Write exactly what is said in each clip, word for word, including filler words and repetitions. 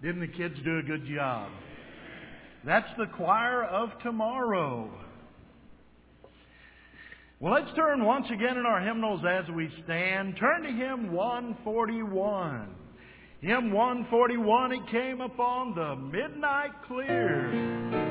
Didn't the kids do a good job? That's the choir of tomorrow. Well, let's turn once again in our hymnals as we stand. Turn to hymn one forty-one. Hymn one forty-one, it came upon the midnight clear.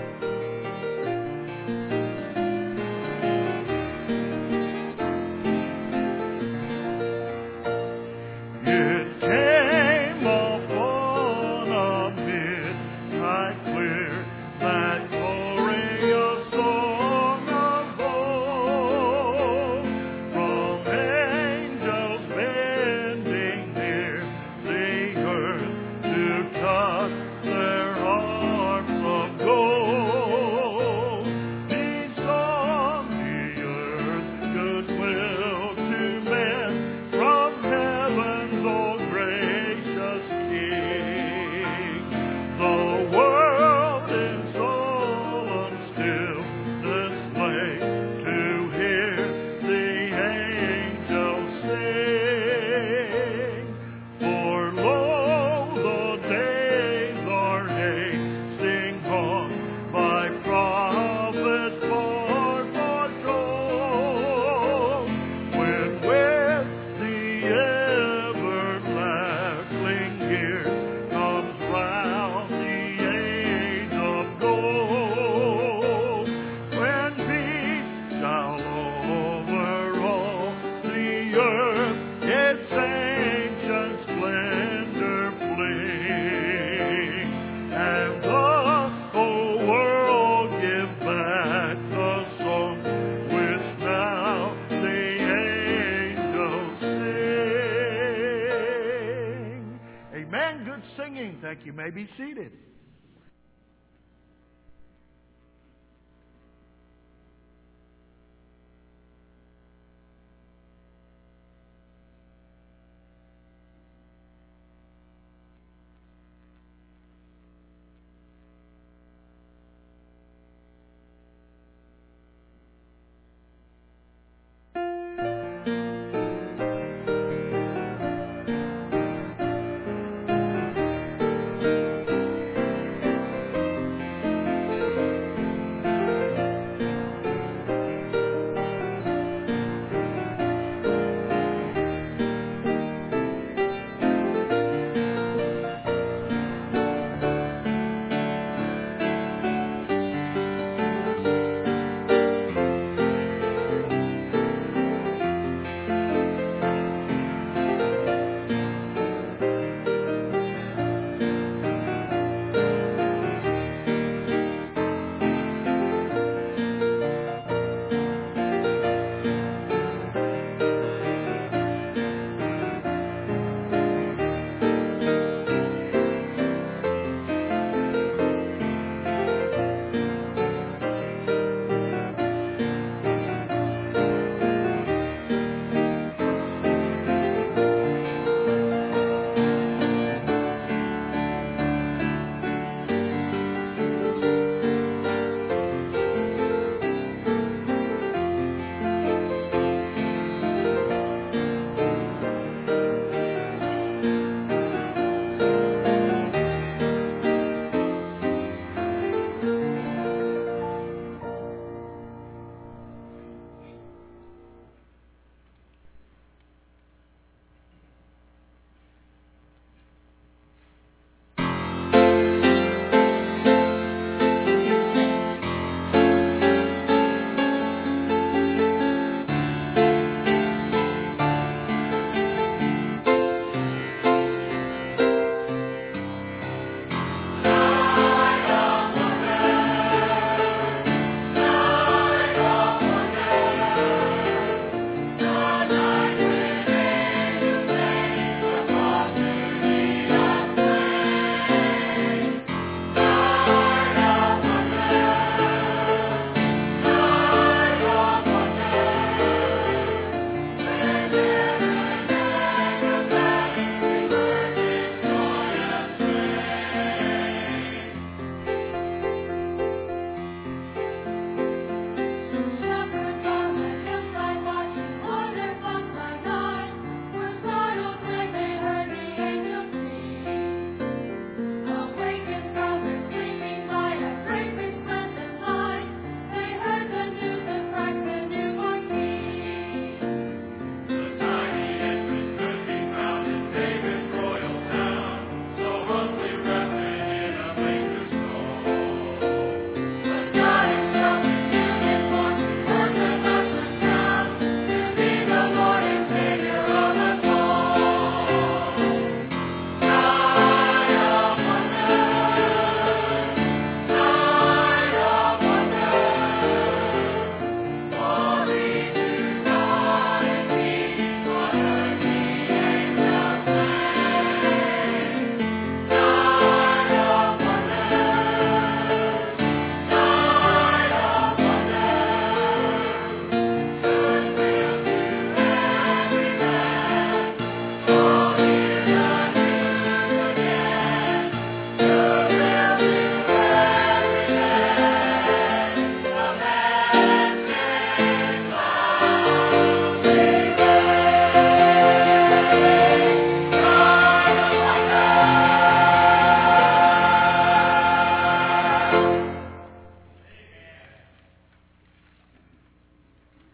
You may be seated.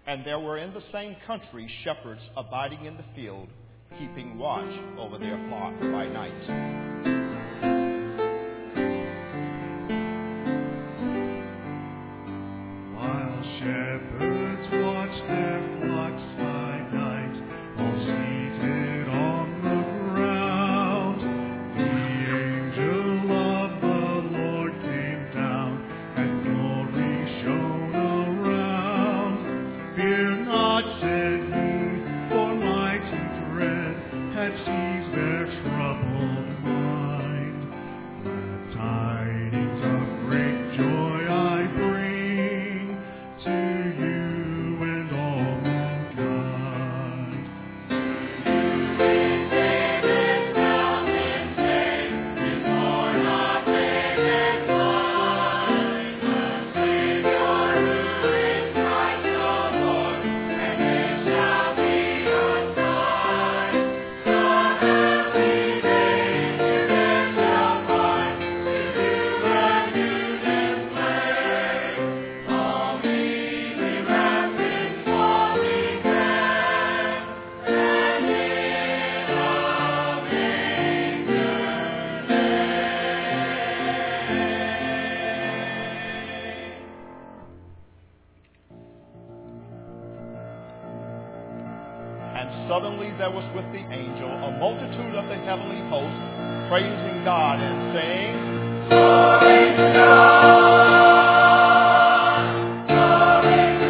And there were in the same country shepherds abiding in the field, keeping watch over their flock by night. While shepherds watch their flocks by night, all seated on the ground, the angel of the Lord came down, and glory shone around. Fear not, said he, for mighty dread had seized their troubled mind. Glad tidings of great joy I bring to you and all mankind. And suddenly there was with the angel a multitude of the heavenly host, praising God and saying, Glory to God! Glory to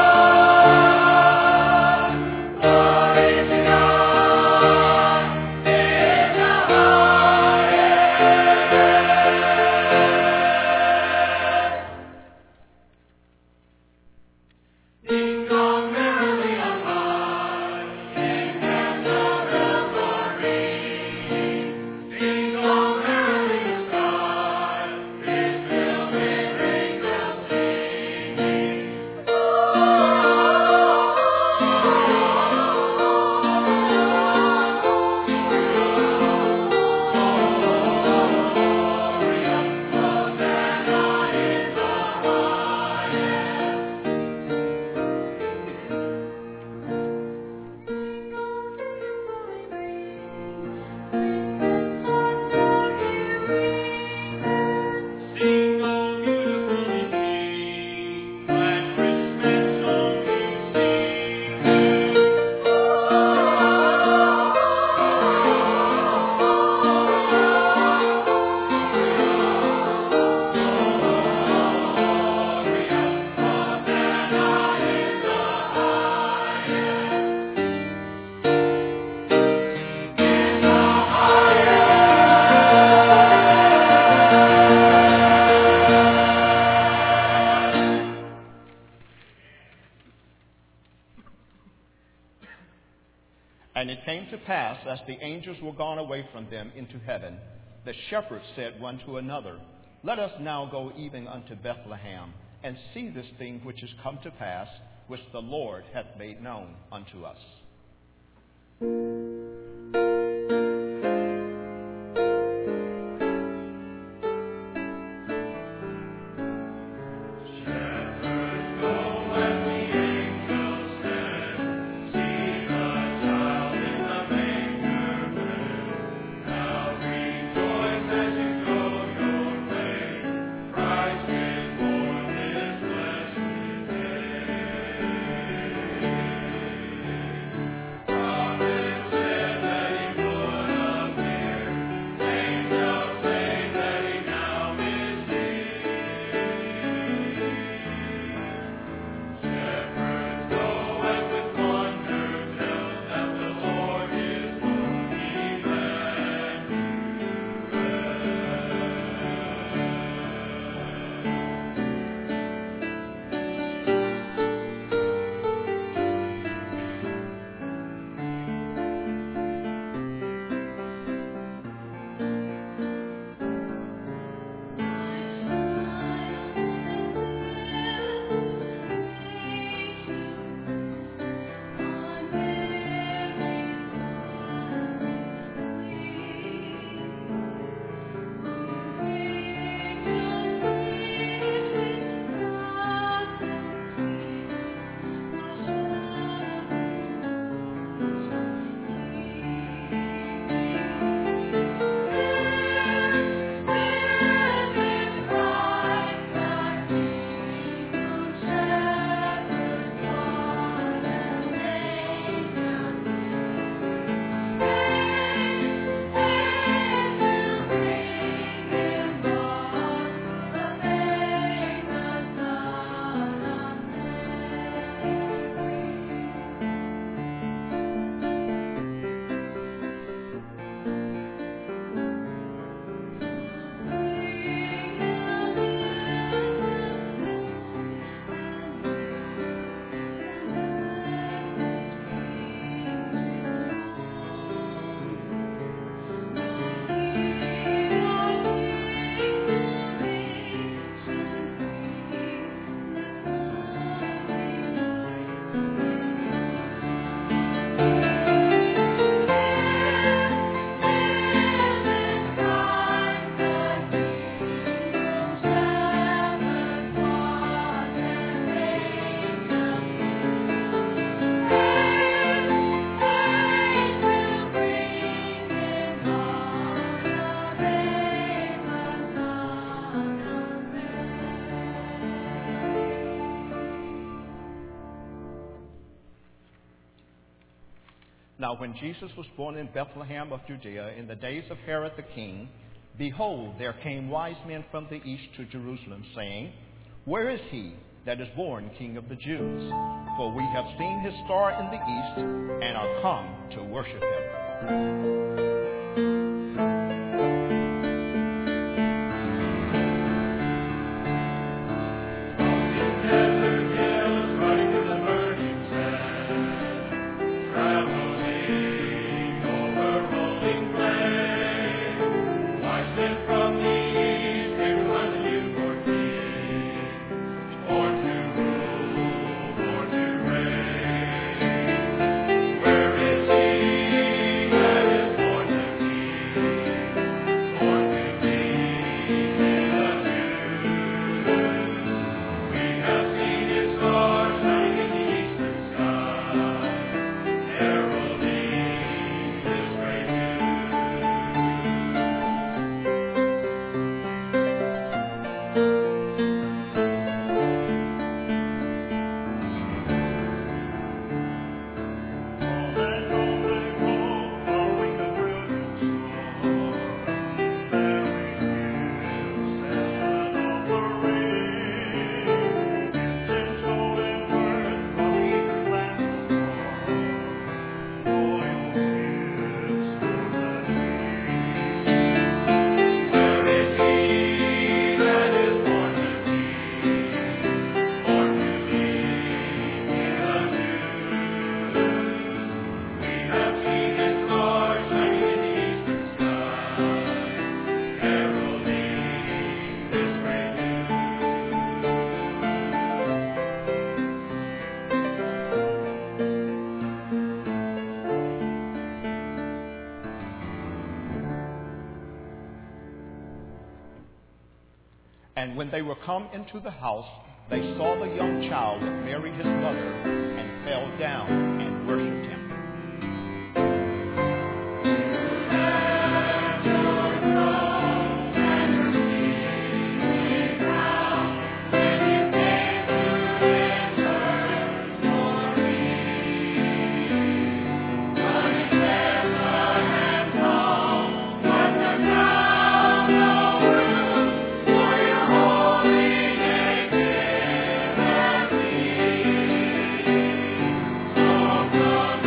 God! Glory to God! In the highest! Sing song merrily on high, sing and the bells ring. Sing song merrily the sky is filled with angels singing. Gloria, Hosanna in the highest. Sing, O beautiful King, glad Christmas song you sing. Gloria, Hosanna in the highest. In the And it came to pass, as the angels were gone away from them into heaven, the shepherds said one to another, Let us now go even unto Bethlehem, and see this thing which is come to pass, which the Lord hath made known unto us. Prophets Now when Jesus was born in Bethlehem of Judea in the days of Herod the king, behold, there came wise men from the east to Jerusalem, saying, Where is he that is born King of the Jews? For we have seen his star in the east, and are come to worship him. And when they were come into the house, they saw the young child with Mary his mother, and fell down and worshipped him. Come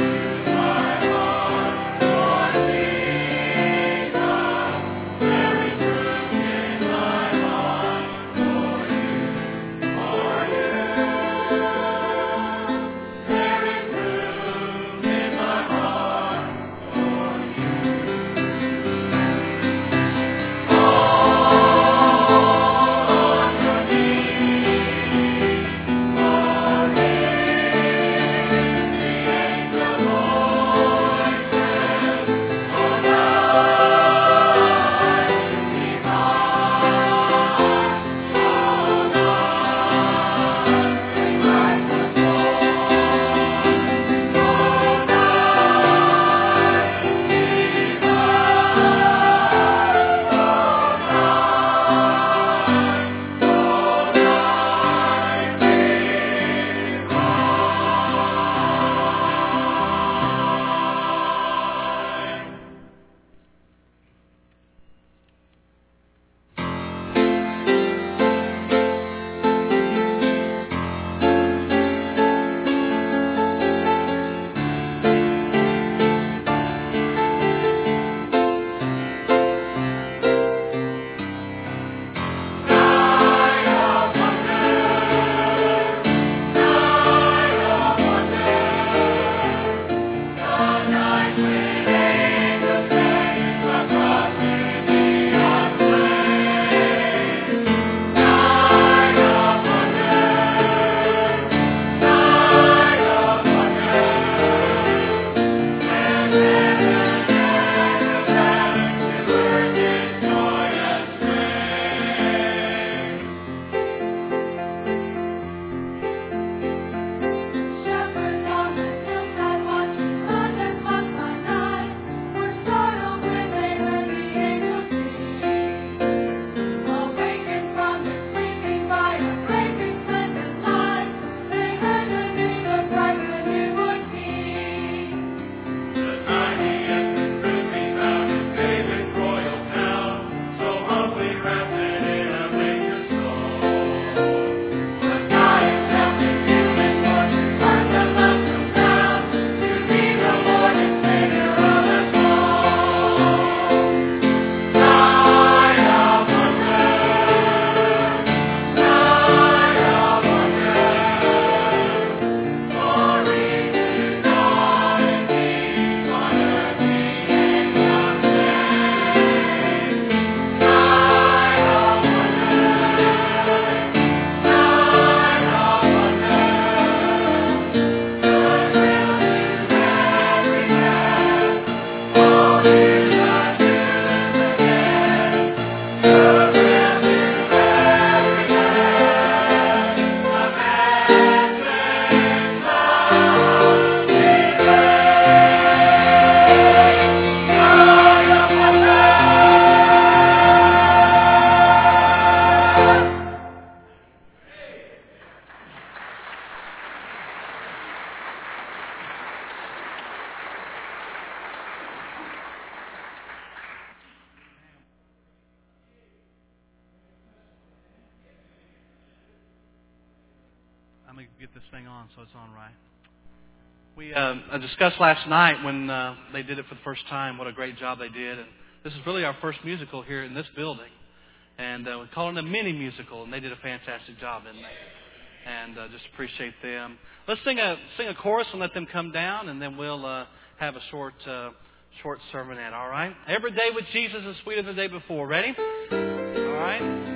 I'm going to get this thing on so it's on right. We uh, discussed last night when uh, they did it for the first time what a great job they did. And this is really our first musical here in this building. And uh, we're calling it a mini musical, and they did a fantastic job, didn't they? And uh, just appreciate them. Let's sing a sing a chorus and let them come down, and then we'll uh, have a short uh, short sermonette. All right? Every day with Jesus is sweeter than the day before. Ready? All right.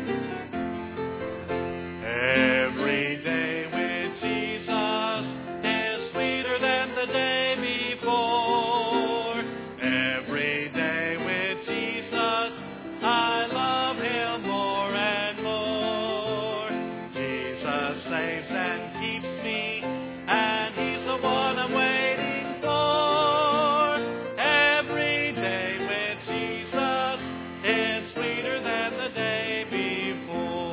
Every day with Jesus is sweeter than the day before. Every day with Jesus, I love Him more and more. Jesus saves and keeps me, and He's the one I'm waiting for. Every day with Jesus is sweeter than the day before.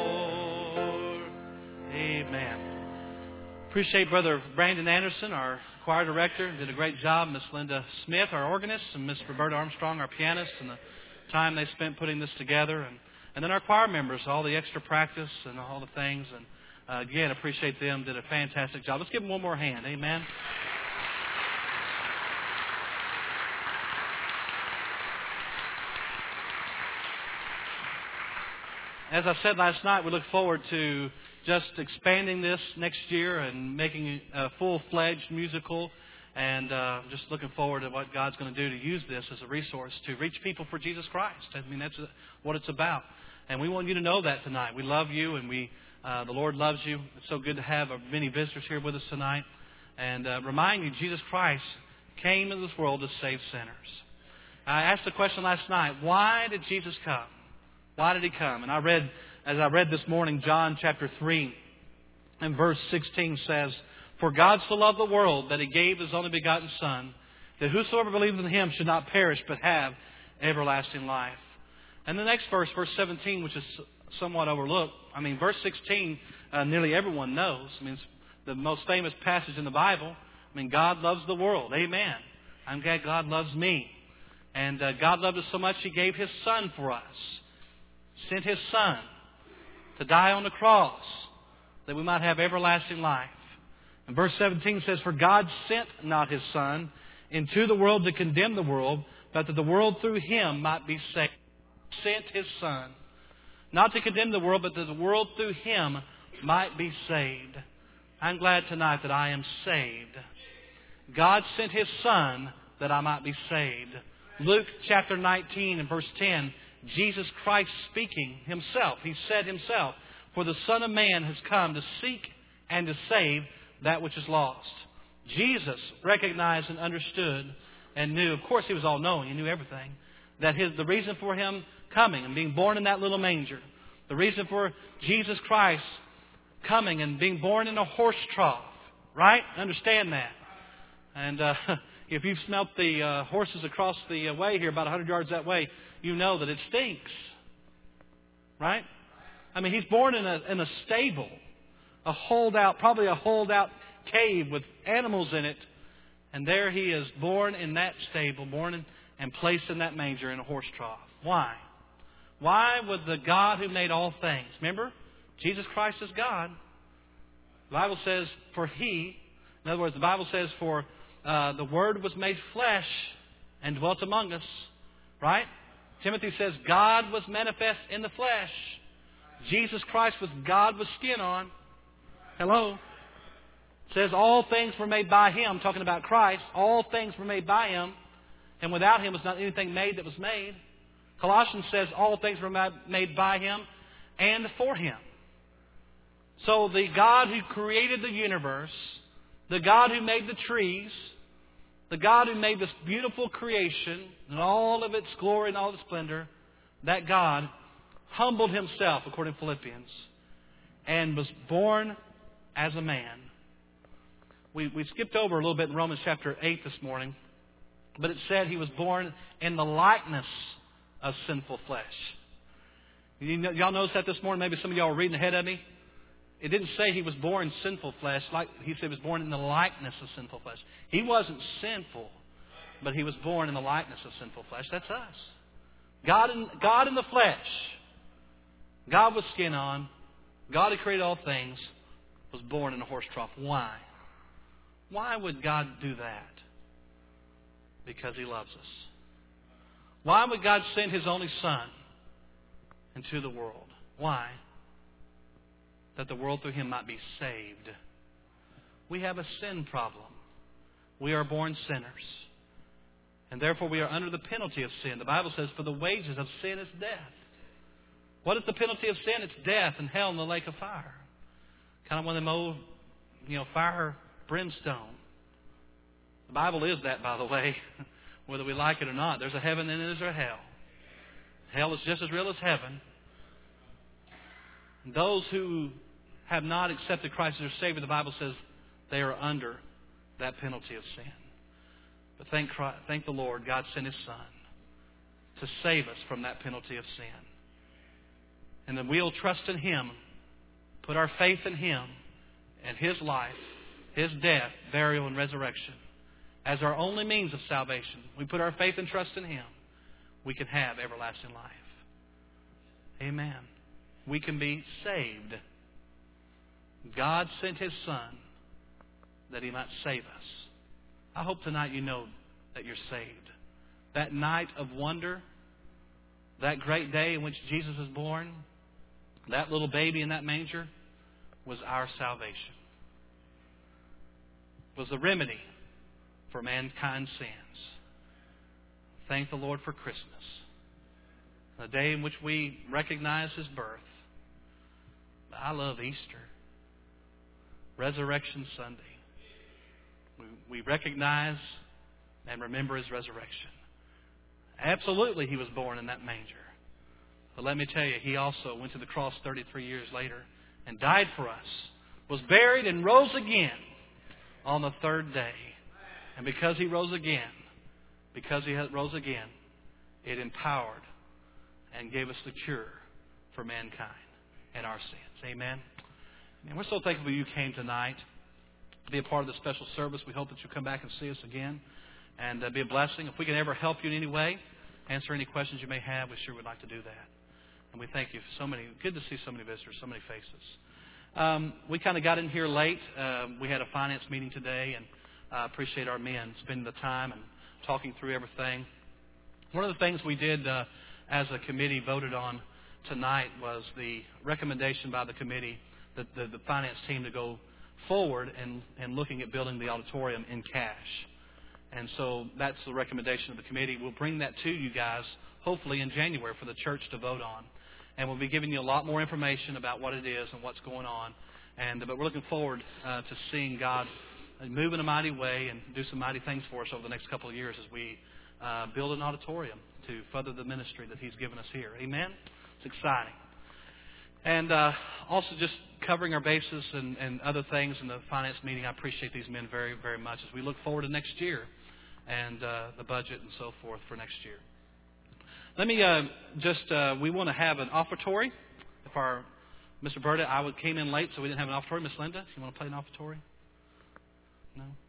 Amen. Appreciate Brother Brandon Anderson, our choir director, did a great job. Miss Linda Smith, our organist, and Miss Roberta Armstrong, our pianist, and the time they spent putting this together. And, and then our choir members, all the extra practice and all the things. And uh, again, appreciate them, did a fantastic job. Let's give them one more hand. Amen. As I said last night, we look forward to just expanding this next year and making it a full-fledged musical, and uh, just looking forward to what God's going to do to use this as a resource to reach people for Jesus Christ. I mean, that's what it's about. And we want you to know that tonight. We love you, and we uh, the Lord loves you. It's so good to have many visitors here with us tonight. And uh, remind you, Jesus Christ came into this world to save sinners. I asked the question last night, why did Jesus come? Why did He come? And I read, as I read this morning, John chapter three and verse sixteen says, "For God so loved the world that He gave His only begotten Son, that whosoever believes in Him should not perish but have everlasting life." And the next verse, verse seventeen, which is somewhat overlooked. I mean, verse sixteen, uh, nearly everyone knows. I mean, it's the most famous passage in the Bible. I mean, God loves the world. Amen. I'm glad God loves me. And uh, God loved us so much He gave His Son for us. Sent His Son to die on the cross that we might have everlasting life. And verse seventeen says, "For God sent not His Son into the world to condemn the world, but that the world through Him might be saved." Sent His Son, not to condemn the world, but that the world through Him might be saved. I'm glad tonight that I am saved. God sent His Son that I might be saved. Luke chapter nineteen and verse ten, Jesus Christ speaking Himself. He said Himself, "For the Son of Man has come to seek and to save that which is lost." Jesus recognized and understood and knew, of course He was all-knowing, He knew everything, that his, the reason for Him coming and being born in that little manger, the reason for Jesus Christ coming and being born in a horse trough, right? Understand that. And uh, if you've smelt the uh, horses across the uh, way here, about one hundred yards that way, you know that it stinks, right? I mean, He's born in a, in a stable, a holdout, probably a holdout cave with animals in it. And there He is born in that stable, born in, and placed in that manger in a horse trough. Why? Why would the God who made all things, remember, Jesus Christ is God. The Bible says, for He, in other words, the Bible says, for uh, the Word was made flesh and dwelt among us, right? Timothy says, God was manifest in the flesh. Jesus Christ was God with skin on. Hello? It says all things were made by Him, talking about Christ. All things were made by Him, and without Him was not anything made that was made. Colossians says all things were made by Him and for Him. So the God who created the universe, the God who made the trees, the God who made this beautiful creation and all of its glory and all its splendor, that God humbled Himself, according to Philippians, and was born as a man. We, we skipped over a little bit in Romans chapter eight this morning, but it said He was born in the likeness of sinful flesh. You know, y'all noticed that this morning? Maybe some of y'all were reading ahead of me. It didn't say He was born in sinful flesh. Like He said He was born in the likeness of sinful flesh. He wasn't sinful, but He was born in the likeness of sinful flesh. That's us. God in, God in the flesh. God with skin on. God who created all things was born in a horse trough. Why? Why would God do that? Because He loves us. Why would God send His only Son into the world? Why? That the world through Him might be saved. We have a sin problem. We are born sinners. And therefore we are under the penalty of sin. The Bible says, for the wages of sin is death. What is the penalty of sin? It's death and hell and the lake of fire. Kind of one of them old, you know, fire brimstone. The Bible is that, by the way, whether we like it or not. There's a heaven and there's a hell. Hell is just as real as heaven. And those who have not accepted Christ as their Savior, the Bible says they are under that penalty of sin. But thank Christ, thank the Lord, God sent His Son to save us from that penalty of sin. And then we'll trust in Him, put our faith in Him and His life, His death, burial, and resurrection as our only means of salvation. We put our faith and trust in Him. We can have everlasting life. Amen. We can be saved. God sent His Son that He might save us. I hope tonight you know that you're saved. That night of wonder, that great day in which Jesus was born, that little baby in that manger was our salvation. Was the remedy for mankind's sins. Thank the Lord for Christmas. The day in which we recognize His birth. I love Easter. Resurrection Sunday. We, we recognize and remember His resurrection. Absolutely He was born in that manger. But let me tell you, He also went to the cross thirty-three years later and died for us. Was buried and rose again on the third day. And because He rose again, because He rose again, it empowered and gave us the cure for mankind and our sins. Amen. And we're so thankful you came tonight to be a part of this special service. We hope that you come back and see us again and uh, be a blessing. If we can ever help you in any way, answer any questions you may have, we sure would like to do that. And we thank you for so many. Good to see so many visitors, so many faces. Um, we kind of got in here late. Uh, we had a finance meeting today, and I uh, appreciate our men spending the time and talking through everything. One of the things we did uh, as a committee voted on tonight was the recommendation by the committee, the, the, the finance team, to go forward and, and looking at building the auditorium in cash. And so that's the recommendation of the committee. We'll bring that to you guys, hopefully in January, for the church to vote on. And we'll be giving you a lot more information about what it is and what's going on. And But we're looking forward uh, to seeing God move in a mighty way and do some mighty things for us over the next couple of years as we uh, build an auditorium to further the ministry that He's given us here. Amen? It's exciting. And uh, also just covering our bases and, and other things in the finance meeting. I appreciate these men very, very much as we look forward to next year and uh, the budget and so forth for next year. Let me uh, just, uh, we want to have an offertory. If our, Mister Berta, I would, came in late, so we didn't have an offertory. Miss Linda, you want to play an offertory? No?